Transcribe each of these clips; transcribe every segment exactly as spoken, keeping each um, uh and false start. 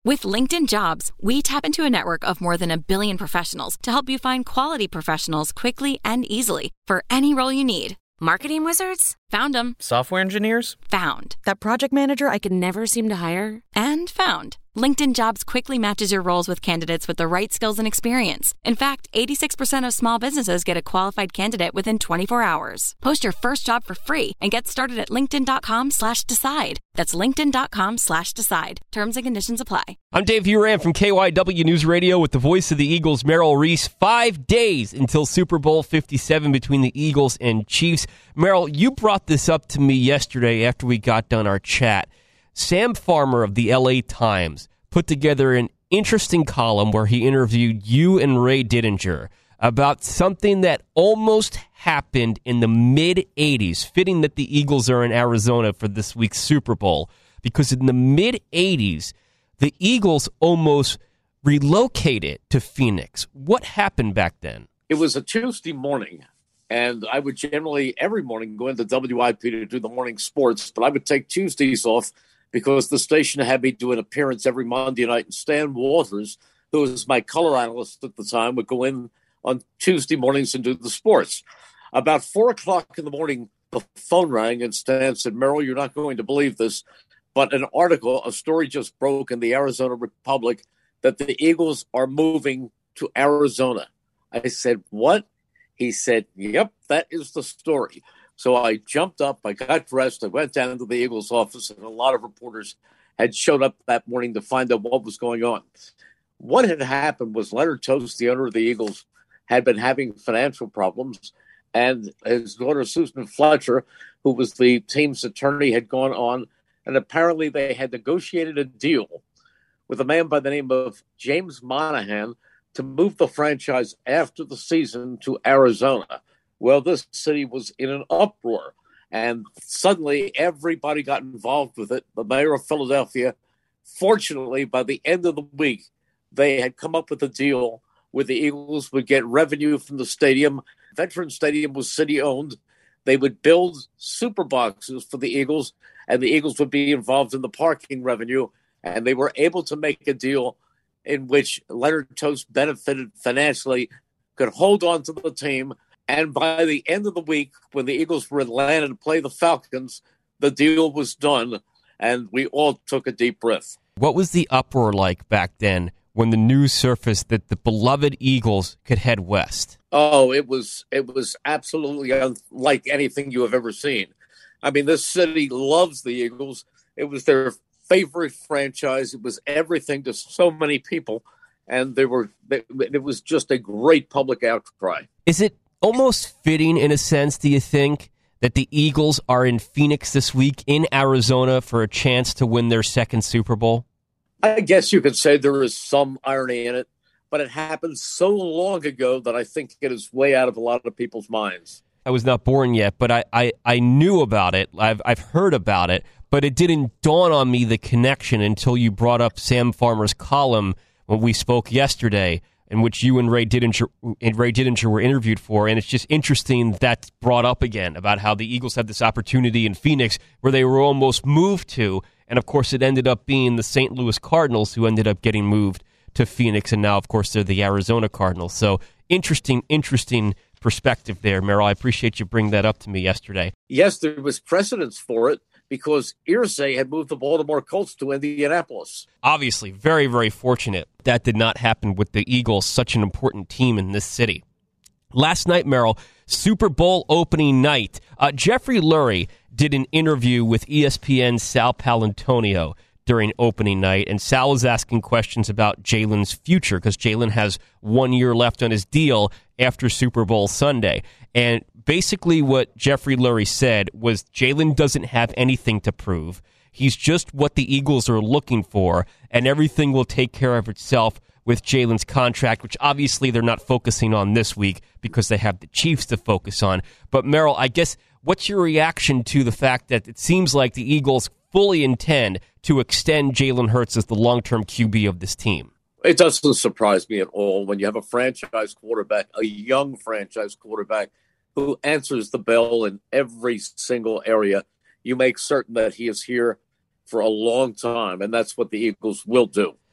With LinkedIn Jobs, we tap into a network of more than a billion professionals to help you find quality professionals quickly and easily for any role you need. Marketing wizards? Found them. Software engineers? Found. That project manager I could never seem to hire? And found. LinkedIn Jobs quickly matches your roles with candidates with the right skills and experience. In fact, eighty-six percent of small businesses get a qualified candidate within twenty-four hours. Post your first job for free and get started at linkedin.com slash decide. That's linkedin.com slash decide. Terms and conditions apply. I'm Dave Huran from K Y W News Radio with the voice of the Eagles, Merrill Reese. Five days until Super Bowl fifty-seven between the Eagles and Chiefs. Merrill, you brought this up to me yesterday after we got done our chat. Sam Farmer of the L A Times put together an interesting column where he interviewed you and Ray Didinger about something that almost happened in the mid-eighties, fitting that the Eagles are in Arizona for this week's Super Bowl, because in the mid-eighties, the Eagles almost relocated to Phoenix. What happened back then? It was a Tuesday morning, and I would generally every morning go into W I P to do the morning sports, but I would take Tuesdays off because the station had me do an appearance every Monday night, and Stan Walters, who was my color analyst at the time, would go in on Tuesday mornings and do the sports. About four o'clock in the morning, the phone rang, and Stan said, "Merrill, you're not going to believe this, but an article, a story just broke in the Arizona Republic that the Eagles are moving to Arizona." I said, "What?" He said, "Yep, that is the story." So I jumped up, I got dressed, I went down to the Eagles office, and a lot of reporters had showed up that morning to find out what was going on. What had happened was Leonard Tost, the owner of the Eagles, had been having financial problems, and his daughter Susan Fletcher, who was the team's attorney, had gone on, and apparently they had negotiated a deal with a man by the name of James Monahan to move the franchise after the season to Arizona. Well, this city was in an uproar, and suddenly everybody got involved with it. The mayor of Philadelphia, fortunately, by the end of the week, they had come up with a deal where the Eagles would get revenue from the stadium. Veterans Stadium was city-owned. They would build super boxes for the Eagles, and the Eagles would be involved in the parking revenue, and they were able to make a deal in which Leonard Tost benefited financially, could hold on to the team. And by the end of the week, when the Eagles were in Atlanta to play the Falcons, the deal was done, and we all took a deep breath. What was the uproar like back then when the news surfaced that the beloved Eagles could head west? Oh, it was it was absolutely unlike anything you have ever seen. I mean, this city loves the Eagles. It was their favorite franchise. It was everything to so many people, and they were it was just a great public outcry. Is it almost fitting, in a sense, do you think, that the Eagles are in Phoenix this week in Arizona for a chance to win their second Super Bowl? I guess you could say there is some irony in it, but it happened so long ago that I think it is way out of a lot of people's minds. I was not born yet, but I, I, I knew about it. I've I've heard about it, but it didn't dawn on me the connection until you brought up Sam Farmer's column when we spoke yesterday, in which you and Ray Didinger, and Ray Didinger were interviewed for. And it's just interesting that's brought up again about how the Eagles had this opportunity in Phoenix where they were almost moved to. And, of course, it ended up being the Saint Louis Cardinals who ended up getting moved to Phoenix. And now, of course, they're the Arizona Cardinals. So interesting, interesting perspective there, Merrill. I appreciate you bringing that up to me yesterday. Yes, there was precedence for it, because Irsay had moved the Baltimore Colts to Indianapolis. Obviously, very, very fortunate that did not happen with the Eagles, such an important team in this city. Last night, Merrill, Super Bowl opening night, uh, Jeffrey Lurie did an interview with E S P N's Sal Paolantonio during opening night, and Sal was asking questions about Jalen's future, because Jalen has one year left on his deal after Super Bowl Sunday. And basically what Jeffrey Lurie said was Jalen doesn't have anything to prove. He's just what the Eagles are looking for, and everything will take care of itself with Jalen's contract, which obviously they're not focusing on this week because they have the Chiefs to focus on. But Merrill, I guess, what's your reaction to the fact that it seems like the Eagles fully intend to extend Jalen Hurts as the long-term Q B of this team? It doesn't surprise me at all when you have a franchise quarterback, a young franchise quarterback, who answers the bell in every single area. You make certain that he is here for a long time, and that's what the Eagles will do.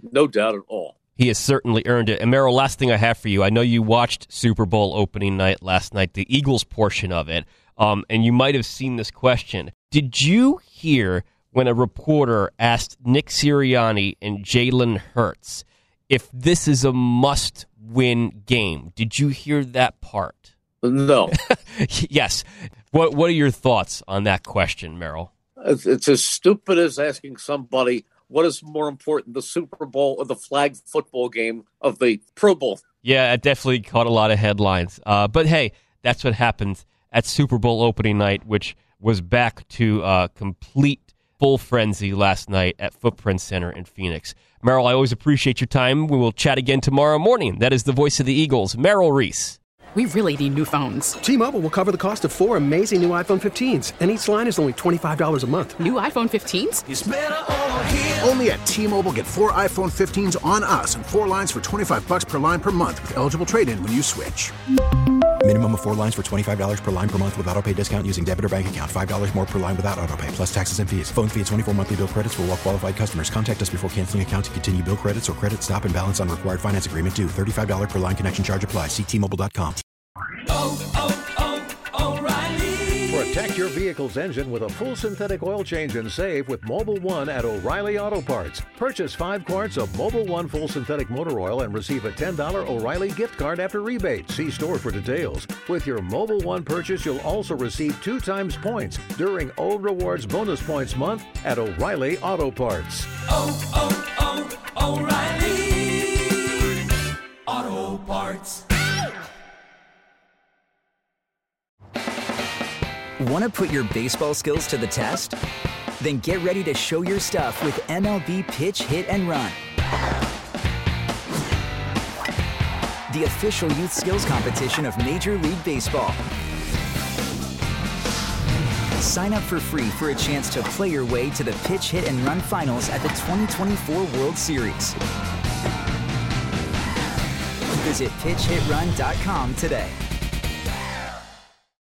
No doubt at all. He has certainly earned it. And Merrill, last thing I have for you, I know you watched Super Bowl opening night last night, the Eagles portion of it, um, and you might have seen this question. Did you hear when a reporter asked Nick Sirianni and Jalen Hurts if this is a must-win game? Did you hear that part? No. Yes. What What are your thoughts on that question, Merrill? It's, it's as stupid as asking somebody, what is more important, the Super Bowl or the flag football game of the Pro Bowl? Yeah, it definitely caught a lot of headlines. Uh, but hey, that's what happened at Super Bowl opening night, which was back to uh, complete full frenzy last night at Footprint Center in Phoenix. Merrill, I always appreciate your time. We will chat again tomorrow morning. That is the voice of the Eagles, Merrill Reese. We really need new phones. T-Mobile will cover the cost of four amazing new iPhone fifteens, and each line is only twenty-five dollars a month. New iPhone fifteens? It's better over here. Only at T-Mobile, get four iPhone fifteens on us and four lines for twenty-five dollars per line per month with eligible trade-in when you switch. Minimum of four lines for twenty-five dollars per line per month with autopay discount using debit or bank account. five dollars more per line without autopay, plus taxes and fees. Phone fee at twenty-four monthly bill credits for well-qualified customers. Contact us before canceling account to continue bill credits or credit stop and balance on required finance agreement due. thirty-five dollars per line connection charge applies. See T Mobile dot com. Oh, oh, oh, O'Reilly. Protect your vehicle's engine with a full synthetic oil change and save with Mobil one at O'Reilly Auto Parts. Purchase five quarts of Mobil one full synthetic motor oil and receive a ten dollars O'Reilly gift card after rebate. See store for details. With your Mobil one purchase, you'll also receive two times points during O Rewards Bonus Points Month at O'Reilly Auto Parts. Oh, oh, oh, O'Reilly Auto Parts. Want to put your baseball skills to the test? Then get ready to show your stuff with M L B Pitch, Hit, and Run. The official youth skills competition of Major League Baseball. Sign up for free for a chance to play your way to the Pitch, Hit, and Run finals at the twenty twenty-four World Series. Visit pitch hit run dot com today.